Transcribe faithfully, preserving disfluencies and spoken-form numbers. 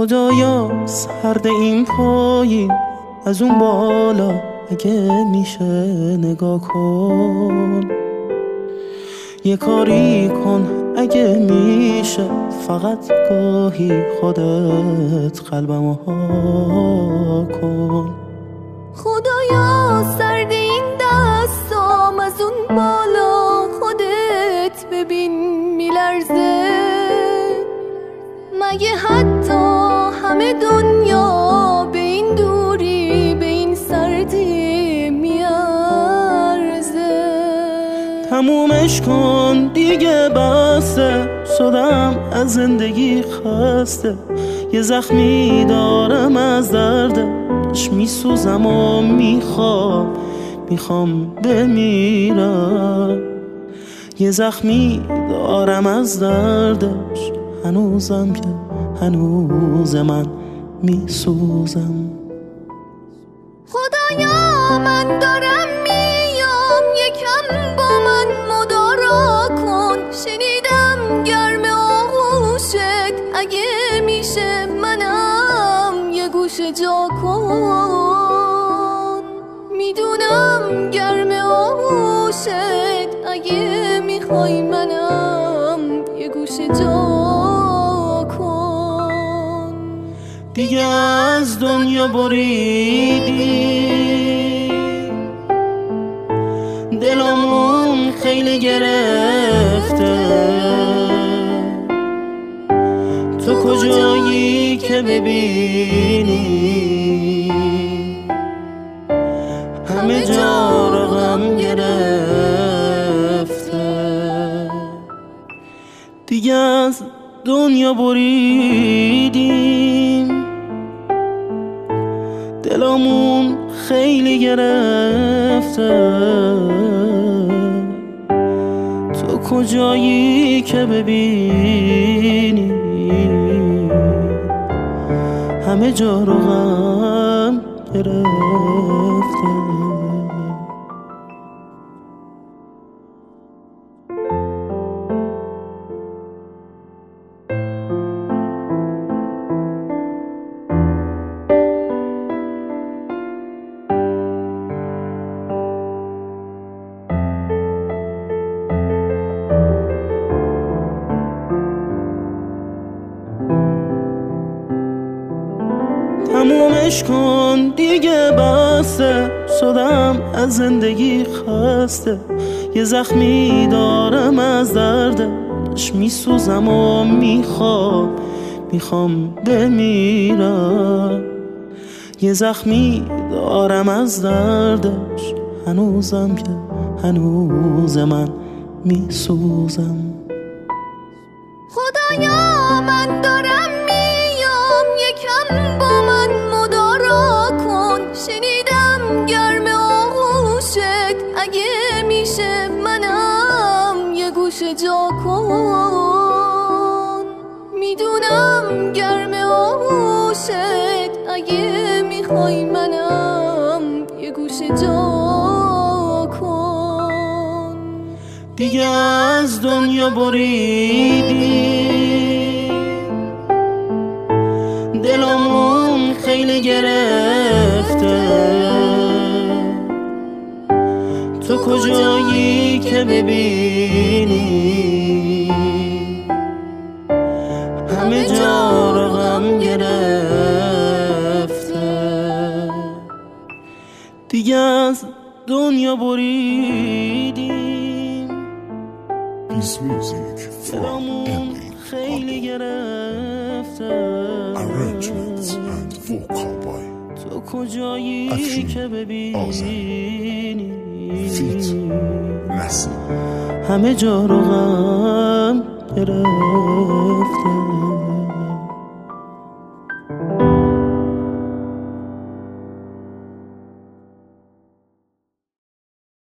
خدایا سرد این پایین از اون بالا اگه میشه نگاه کن، یه کاری کن اگه میشه، فقط گاهی خودت قلبمو ها کن. خدایا سرد این دستام از اون بالا خودت ببین میلرزه، مگه حتی همه دنیا به این دوری به این سردی میارزه؟ تمومش کن دیگه بسته، شدم از زندگی خسته، یه زخمی دارم از دردش میسوزم و میخوام میخوام بمیرم، یه زخمی دارم از دردش هنوزم که هنوز من میسوزم. خدایا من دارم میام، یکم با من مدارا کن، شنیدم گرم آغوشت، اگه میشه منم یه گوشه جا کن. میدونم گرم آغوشت، اگه میخوای منم یه گوشه جا کن. دیگه از دنیا بریدی، دلمون خیلی گرفته، تو کجایی که ببینی همه جا رو غم گرفته. دیگه از دنیا بریدیم، دلمون خیلی گرفته، تو کجایی که ببینی همه جا رو غم گرفته. تمومش کن دیگه بسته، شدم از زندگی خسته، یه زخمی دارم از دردش میسوزم و میخوام میخوام بمیرم، یه زخمی دارم از دردش هنوزم که هنوز من میسوزم. خدایا من دارم میام، یکم با من مدارا کن، شنیدم گرم آغوشت، اگه میشه منم یه گوشه جا کن. میدونم گرم آغوشت، اگه میخوای منم یه گوشه جا کن. دیگه از دنیا بریدی، دلمون خیلی گرفته، تو کجایی که ببینی همه جا رو غم گرفته. دیگه از دنیا بریدیم، دلمون خیلی گرفته، تو کجایی که ببینی همه جا رو غم گرفته.